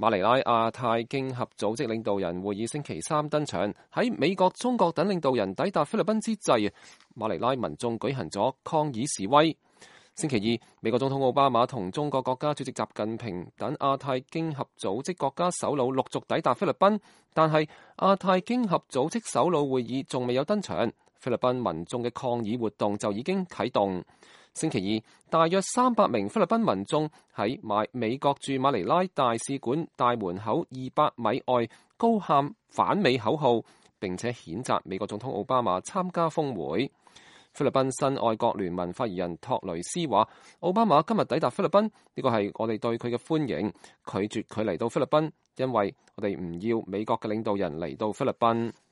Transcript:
馬尼拉亞太經合組織領導人會議星期三登場，喺美國、中國等領導人抵達菲律賓之際，馬尼拉民眾舉行咗抗議示威。星期二，美國總統奧巴馬同中國國家主席習近平等亞太經合組織國家首腦陸續抵達菲律賓，但係亞太經合組織首腦會議仲未有登場，菲律賓民眾嘅抗議活動就已經啟動。星期二，大約300名菲律賓民眾喺美國駐馬尼拉大使館大門口200米外高喊反美口號，並且譴責美國總統奧巴馬參加峰會。菲律賓新愛國聯盟發言人托雷斯話：奧巴馬今日抵達菲律賓，呢個係我哋對佢嘅歡迎，拒絕佢嚟到菲律賓，因為我哋唔要美國嘅領導人嚟到菲律賓。